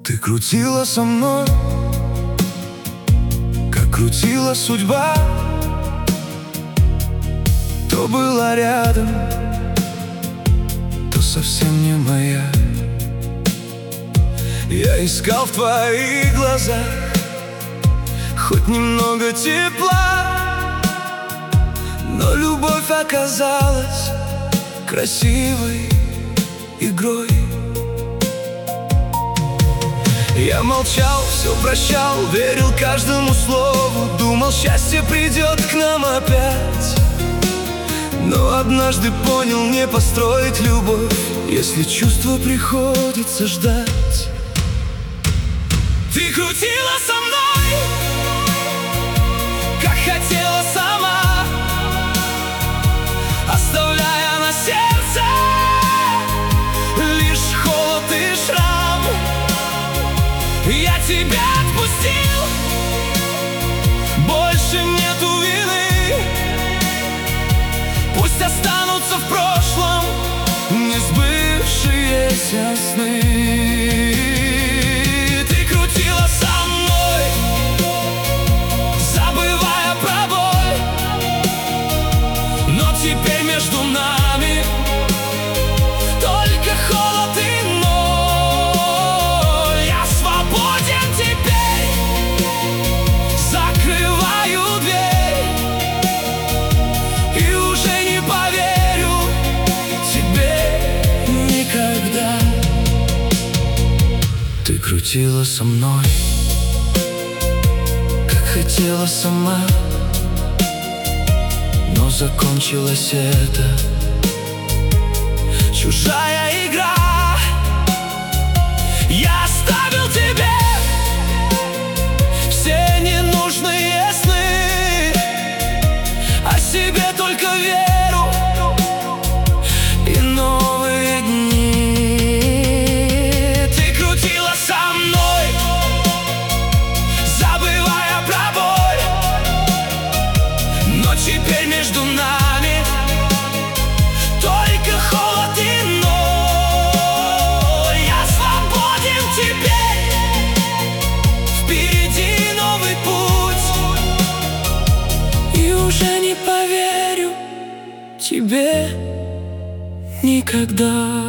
Ты крутила со мной, как крутила судьба. То была рядом, то совсем не моя. Я искал в твоих глазах хоть немного тепла, но любовь оказалась красивой игрой. Я молчал, все прощал, верил каждому слову, думал, счастье придет к нам опять. Но однажды понял, не построить любовь, если чувства приходится ждать. Ты крутила со мной, как хотела сама, оставляя на сердце лишь холод и шрам. Я тебя отпустил, больше нету вины. Пусть останутся в прошлом несбывшиеся сны. Ты крутила со мной, забывая про боль, но теперь между нами только холод и ноль. Я свободен теперь, закрываю дверь и уже не поверю тебе никогда. Ты крутила со мной, как хотела сама, но закончилось это чужая игра. Я оставил тебе все ненужные сны, о себе только веру и новые дни. Ты крутила со мной, забывая про боль, но теперь между нами только холод и ноль. Я свободен теперь, впереди новый путь, и уже не поверю тебе никогда.